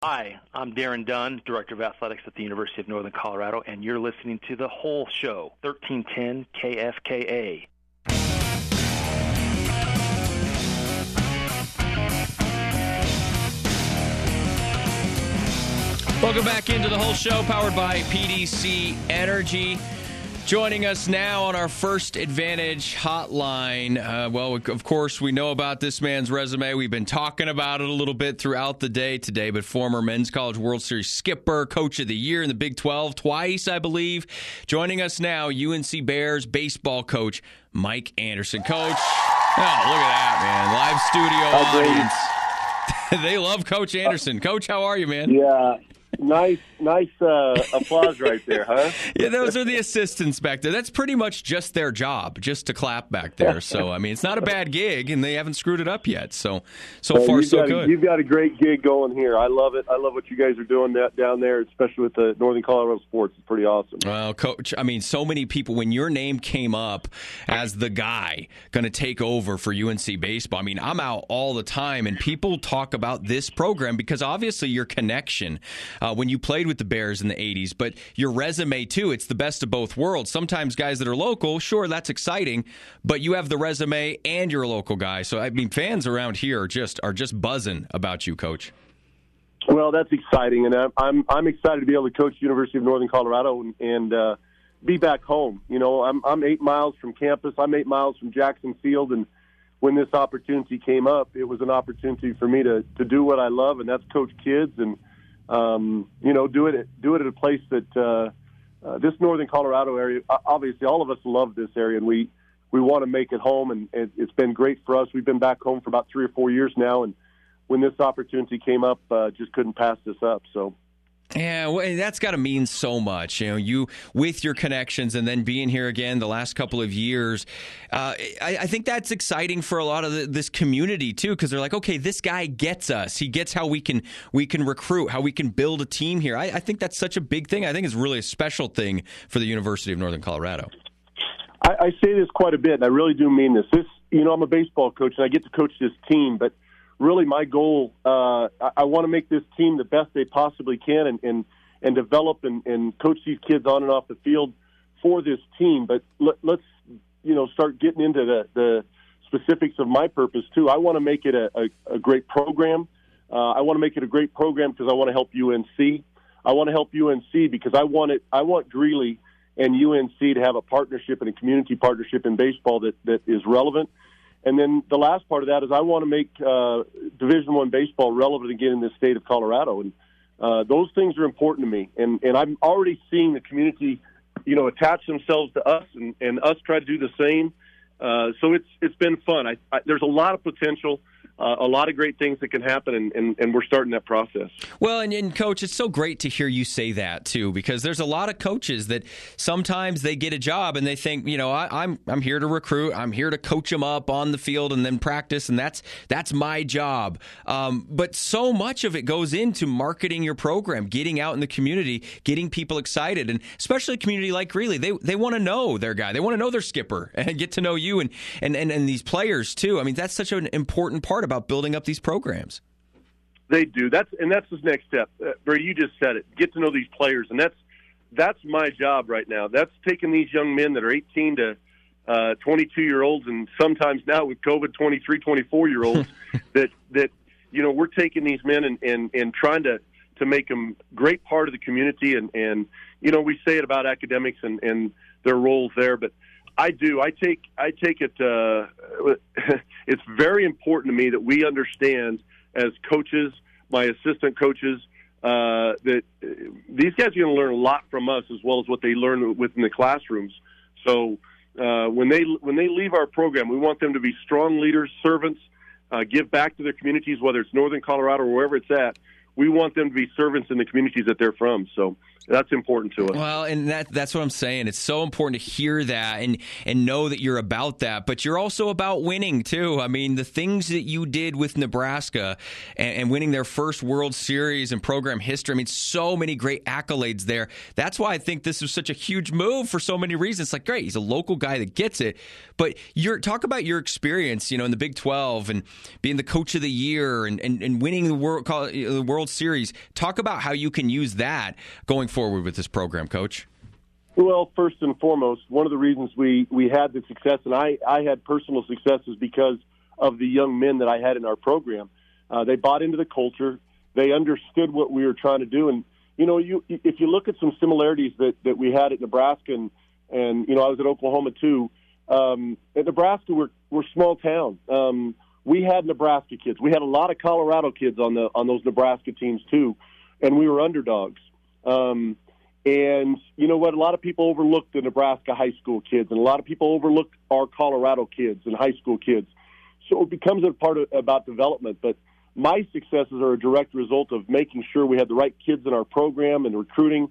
Hi, I'm Darren Dunn, Director of Athletics at the University of Northern Colorado, and you're listening to The Whole Show, 1310 KFKA. Welcome back into The Whole Show, powered by PDC Energy. Joining us now on our First Advantage hotline. Well, of course, we know about this man's resume. We've been talking about it a little bit throughout the day today, but former Men's College World Series skipper, Coach of the Year in the Big 12 twice, I believe. Joining us now, UNC Bears baseball coach, Mike Anderson. Coach, oh, look at that, man. Live studio audience. They love Coach Anderson. Coach, how are you, man? Yeah. Nice applause right there, huh? Yeah, those are the assistants back there. That's pretty much just their job, just to clap back there. So, I mean, it's not a bad gig, and they haven't screwed it up yet. So far, so good. You've got a great gig going here. I love it. I love what you guys are doing down there, especially with the Northern Colorado sports. It's pretty awesome. Well, Coach, I mean, so many people, when your name came up as the guy going to take over for UNC baseball, I mean, I'm out all the time, and people talk about this program because obviously your connection when you played with the Bears in the 80s, but your resume, too, it's the best of both worlds. Sometimes guys that are local, sure, that's exciting, but you have the resume and you're a local guy. So, I mean, fans around here are just buzzing about you, Coach. Well, that's exciting, and I'm excited to be able to coach the University of Northern Colorado and be back home. You know, I'm 8 miles from campus. I'm 8 miles from Jackson Field, and when this opportunity came up, it was an opportunity for me to do what I love, and that's coach kids and do it at a place that this Northern Colorado area. Obviously, all of us love this area, and we want to make it home. And it's been great for us. We've been back home for about 3 or 4 years now, and when this opportunity came up, just couldn't pass this up. So. Yeah, well, that's got to mean so much. You know, you with your connections and then being here again the last couple of years. I think that's exciting for a lot of this community too, because they're like, okay, this guy gets us. He gets how we can recruit, how we can build a team here. I think that's such a big thing. I think it's really a special thing for the University of Northern Colorado. I say this quite a bit, and I really do mean this. I'm a baseball coach, and I get to coach this team, but really my goal, I want to make this team the best they possibly can and develop and coach these kids on and off the field for this team. But let's start getting into the specifics of my purpose, too. I want to make it a great program. I want to make it a great program because I want to help UNC. I want to help UNC because I want Greeley and UNC to have a partnership and a community partnership in baseball that is relevant. And then the last part of that is I want to make Division I baseball relevant again in the state of Colorado. And those things are important to me. And I'm already seeing the community, attach themselves to us and us try to do the same. So it's been fun. There's a lot of potential. A lot of great things that can happen, and we're starting that process. Well, and Coach, it's so great to hear you say that, too, because there's a lot of coaches that sometimes they get a job and they think, I'm here to recruit, I'm here to coach them up on the field and then practice, and that's my job. But so much of it goes into marketing your program, getting out in the community, getting people excited, and especially a community like Greeley. They want to know their guy. They want to know their skipper and get to know you and these players, too. I mean, that's such an important part about building up these programs. They do. That's the next step. Brady, you just said it. Get to know these players, and that's my job right now. That's taking these young men that are 18 to 22-year-olds, and sometimes now with COVID, 23, 24-year-olds, that we're taking these men and trying to make them great part of the community. And we say it about academics and their roles there, but I do. I take it. It's very important to me that we understand as coaches, my assistant coaches, that these guys are going to learn a lot from us as well as what they learn within the classrooms. So when they leave our program, we want them to be strong leaders, servants, give back to their communities, whether it's Northern Colorado or wherever it's at. We want them to be servants in the communities that they're from. So that's important to us. Well, and that's what I'm saying. It's so important to hear that and know that you're about that, but you're also about winning too. I mean, the things that you did with Nebraska and winning their first World Series in program history. I mean, so many great accolades there. That's why I think this is such a huge move for so many reasons. It's like, great, he's a local guy that gets it, but talk about your experience, in the Big 12 and being the coach of the year and winning the World World Series. Talk about how you can use that going forward with this program, Coach. Well, first and foremost, one of the reasons we had the success, and I had personal success, is because of the young men that I had in our program. They bought into the culture. They understood what we were trying to do. And, if you look at some similarities that we had at Nebraska, and I was at Oklahoma too. At Nebraska, we're small town. We had Nebraska kids. We had a lot of Colorado kids on those Nebraska teams too, and we were underdogs. And you know what? A lot of people overlooked the Nebraska high school kids, and a lot of people overlooked our Colorado kids and high school kids. So it becomes about development. But my successes are a direct result of making sure we had the right kids in our program and recruiting.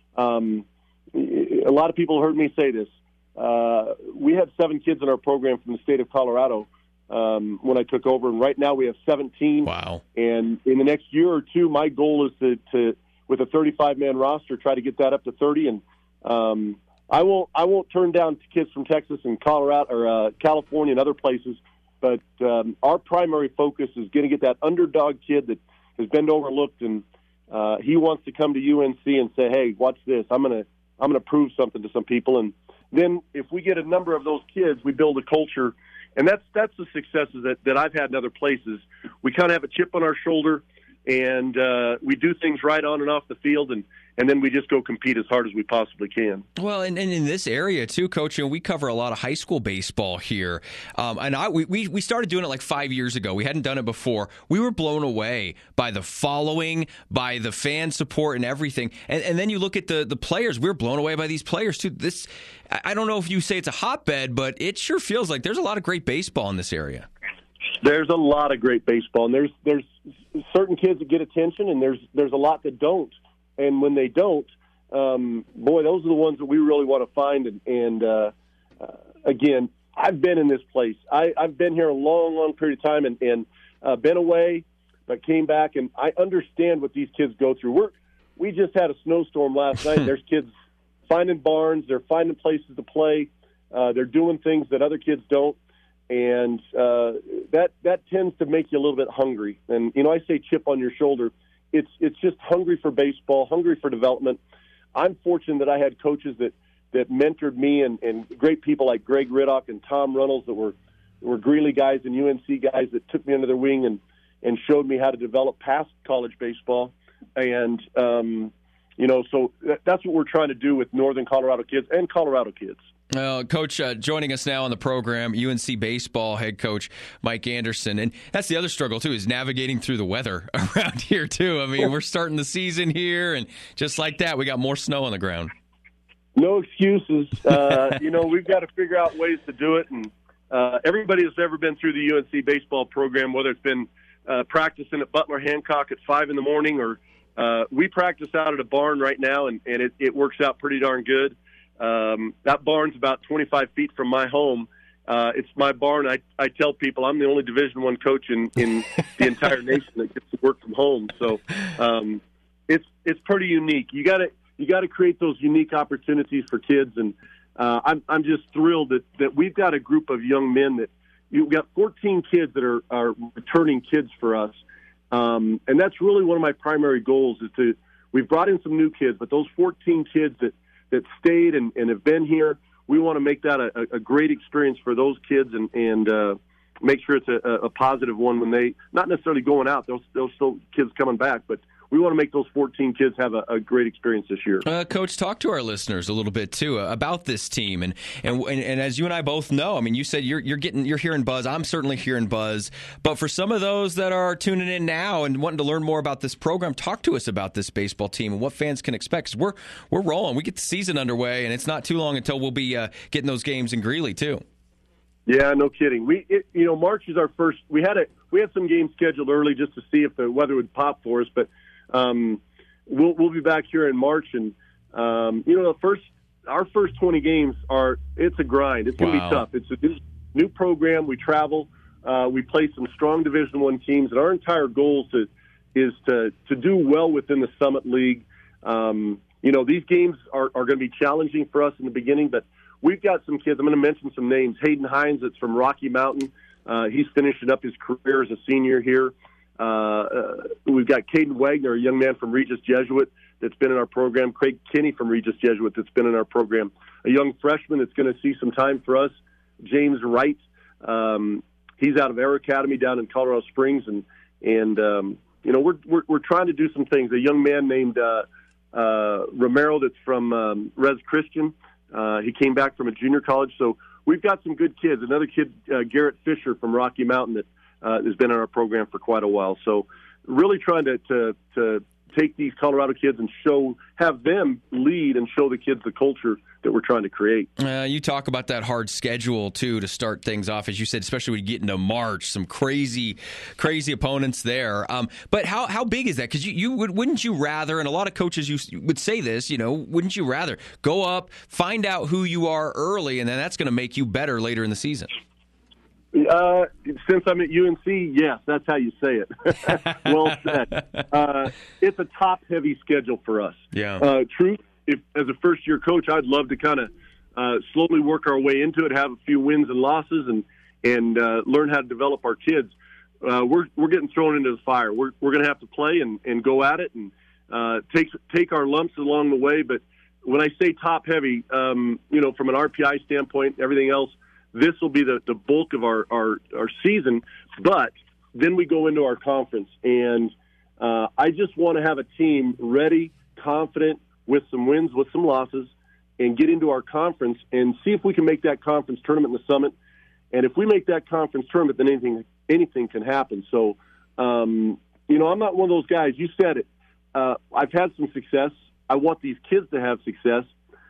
A lot of people heard me say this. We had 7 kids in our program from the state of Colorado when I took over, and right now we have 17. Wow. And in the next year or two, my goal is to with a 35-man roster, try to get that up to 30. And I won't turn down kids from Texas and Colorado or California and other places, but our primary focus is going to get that underdog kid that has been overlooked, and he wants to come to UNC and say, hey, watch this. I'm going to prove something to some people. And then if we get a number of those kids, we build a culture. And that's the successes that I've had in other places. We kind of have a chip on our shoulder, and we do things right on and off the field, and then we just go compete as hard as we possibly can. Well, and in this area, too, Coach, we cover a lot of high school baseball here. And we started doing it like 5 years ago. We hadn't done it before. We were blown away by the following, by the fan support and everything. And then you look at the players. We were blown away by these players, too. I don't know if you say it's a hotbed, but it sure feels like there's a lot of great baseball in this area. There's a lot of great baseball, and there's certain kids that get attention, and there's a lot that don't. And when they don't, those are the ones that we really want to find. And again, I've been in this place. I've been here a long, long period of time, and been away, but came back, and I understand what these kids go through. We just had a snowstorm last night. There's kids finding barns. They're finding places to play. They're doing things that other kids don't. And that tends to make you a little bit hungry. And, I say chip on your shoulder. It's just hungry for baseball, hungry for development. I'm fortunate that I had coaches that mentored me and great people like Greg Riddock and Tom Runnels that were Greeley guys and UNC guys that took me under their wing and showed me how to develop past college baseball. And, so that's what we're trying to do with Northern Colorado kids and Colorado kids. Coach, joining us now on the program, UNC baseball head coach Mike Anderson. And that's the other struggle, too, is navigating through the weather around here, too. I mean, we're starting the season here, and just like that, we got more snow on the ground. No excuses. We've got to figure out ways to do it. And everybody that's ever been through the UNC baseball program, whether it's been practicing at Butler Hancock at 5 in the morning or we practice out at a barn right now, and it works out pretty darn good. That barn's about 25 feet from my home. It's my barn. I tell people I'm the only Division I coach in the entire nation that gets to work from home. So it's pretty unique. You got to create those unique opportunities for kids, and I'm just thrilled that we've got a group of young men that you've got 14 kids that are returning kids for us, and that's really one of my primary goals is we've brought in some new kids, but those 14 kids that stayed and have been here, we want to make that a great experience for those kids and make sure it's a positive one when they, not necessarily going out, those still kids coming back, but we want to make those 14 kids have a great experience this year. Coach, talk to our listeners a little bit too about this team, and as you and I both know, I mean, you said you're hearing buzz. I'm certainly hearing buzz, but for some of those that are tuning in now and wanting to learn more about this program, talk to us about this baseball team and what fans can expect. 'Cause we're rolling. We get the season underway, and it's not too long until we'll be getting those games in Greeley too. Yeah, no kidding. March is our first. We had some games scheduled early just to see if the weather would pop for us, but. We'll be back here in March, and our first 20 games it's a grind. It's going to be tough. It's a new program. We travel. We play some strong Division I teams, and our entire goal is to do well within the Summit League. These games are going to be challenging for us in the beginning, but we've got some kids. I'm going to mention some names. Hayden Hines, that's from Rocky Mountain. He's finishing up his career as a senior here. We've got Caden Wagner, a young man from Regis Jesuit that's been in our program. Craig Kinney from Regis Jesuit that's been in our program. A young freshman that's going to see some time for us, James Wright. He's out of Air Academy down in Colorado Springs, and we're trying to do some things. A young man named Romero that's from Res Christian. He came back from a junior college, so we've got some good kids. Another kid, Garrett Fisher from Rocky Mountain, that has been in our program for quite a while. So really trying to take these Colorado kids and have them lead and show the kids the culture that we're trying to create. You talk about that hard schedule, too, to start things off, as you said, especially when you get into March, some crazy opponents there. But how big is that? Because wouldn't you rather, and a lot of coaches would say this, wouldn't you rather go up, find out who you are early, and then that's going to make you better later in the season? Since I'm at UNC, yes, that's how you say it. Well said. It's a top-heavy schedule for us. Yeah. Truth, as a first-year coach, I'd love to kind of slowly work our way into it, have a few wins and losses, and learn how to develop our kids. We're getting thrown into the fire. We're going to have to play and go at it and take our lumps along the way. But when I say top-heavy, from an RPI standpoint, everything else, this will be the bulk of our season, but then we go into our conference, and I just want to have a team ready, confident, with some wins, with some losses, and get into our conference and see if we can make that conference tournament in the Summit. And if we make that conference tournament, then anything can happen. So, I'm not one of those guys. You said it. I've had some success. I want these kids to have success.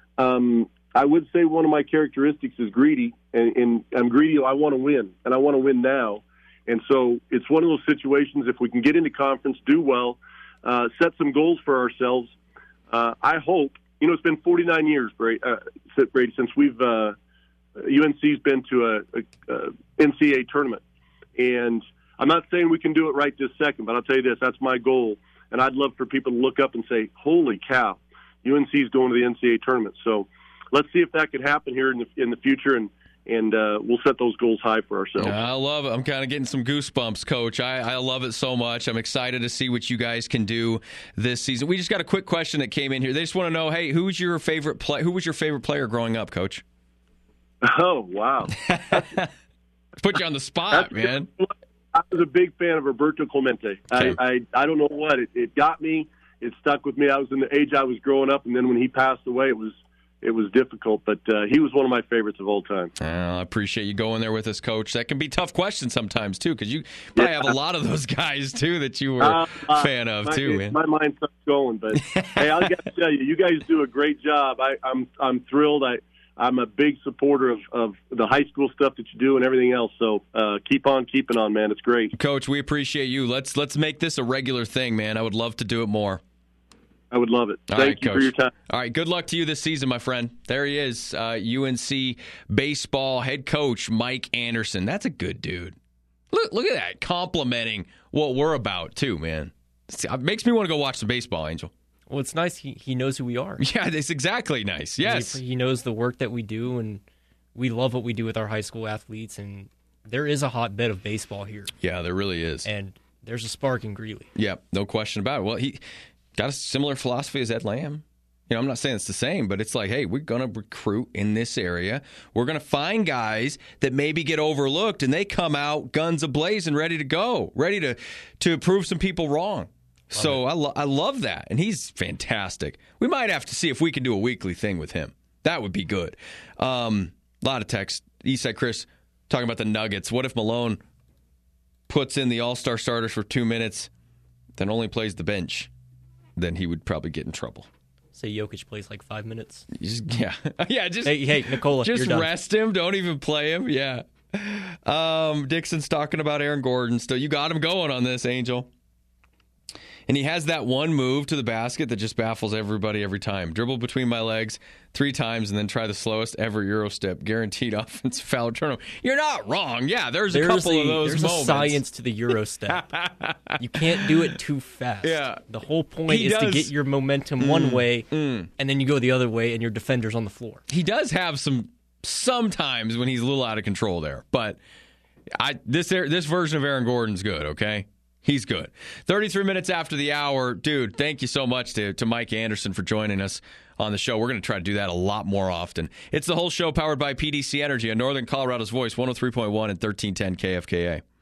I would say one of my characteristics is greedy, and I'm greedy. I want to win, and I want to win now. And so it's one of those situations, if we can get into conference, do well, set some goals for ourselves. I hope, it's been 49 years, Brady, since UNC's been to a NCAA tournament. And I'm not saying we can do it right this second, but I'll tell you this, that's my goal. And I'd love for people to look up and say, holy cow, UNC's going to the NCAA tournament. So let's see if that could happen here in the future, and we'll set those goals high for ourselves. I love it. I'm kind of getting some goosebumps, Coach. I love it so much. I'm excited to see what you guys can do this season. We just got a quick question that came in here. They just want to know, hey, who was your favorite player growing up, Coach? Oh, wow. Put you on the spot, man. I was a big fan of Roberto Clemente. Okay. I don't know what. It got me. It stuck with me. I was in the age I was growing up, and then when he passed away, it was difficult, but he was one of my favorites of all time. I appreciate you going there with us, Coach. That can be tough questions sometimes, too, because you probably have a lot of those guys, too, that you were a fan of, too, man. My mind starts going, but, hey, I got to tell you, you guys do a great job. I'm thrilled. I'm a big supporter of the high school stuff that you do and everything else, so keep on keeping on, man. It's great. Coach, we appreciate you. Let's make this a regular thing, man. I would love to do it more. I would love it. Thank you, Coach, for your time. All right, good luck to you this season, my friend. There he is, UNC baseball head coach Mike Anderson. That's a good dude. Look at that, complimenting what we're about, too, man. It makes me want to go watch some baseball, Angel. Well, it's nice he knows who we are. Yeah, that's exactly nice. Yes. He knows the work that we do, and we love what we do with our high school athletes, and there is a hotbed of baseball here. Yeah, there really is. And there's a spark in Greeley. Yeah, no question about it. Well, he got a similar philosophy as Ed Lamb. I'm not saying it's the same, but it's like, hey, we're going to recruit in this area. We're going to find guys that maybe get overlooked, and they come out guns a-blazing, ready to go, ready to prove some people wrong. I love that, and he's fantastic. We might have to see if we can do a weekly thing with him. That would be good. A lot of text. Eastside Chris talking about the Nuggets. What if Malone puts in the all-star starters for 2 minutes, then only plays the bench? Then he would probably get in trouble. Say Jokic plays like 5 minutes. Yeah. Just hey, Nicola, just you're done. Rest him. Don't even play him. Yeah. Dixon's talking about Aaron Gordon. Still, you got him going on this, Angel. And he has that one move to the basket that just baffles everybody every time. Dribble between my legs 3 times and then try the slowest ever Euro step. Guaranteed offensive foul turnover. You're not wrong. Yeah, there's a couple of those moments. There's a science to the Euro step. You can't do it too fast. Yeah. The whole point is to get your momentum one way, and then you go the other way, and your defender's on the floor. He does have sometimes when he's a little out of control there. But this version of Aaron Gordon's good, okay? He's good. 33 minutes after the hour. Dude, thank you so much to Mike Anderson for joining us on the show. We're going to try to do that a lot more often. It's the whole show powered by PDC Energy on Northern Colorado's Voice, 103.1 and 1310 KFKA.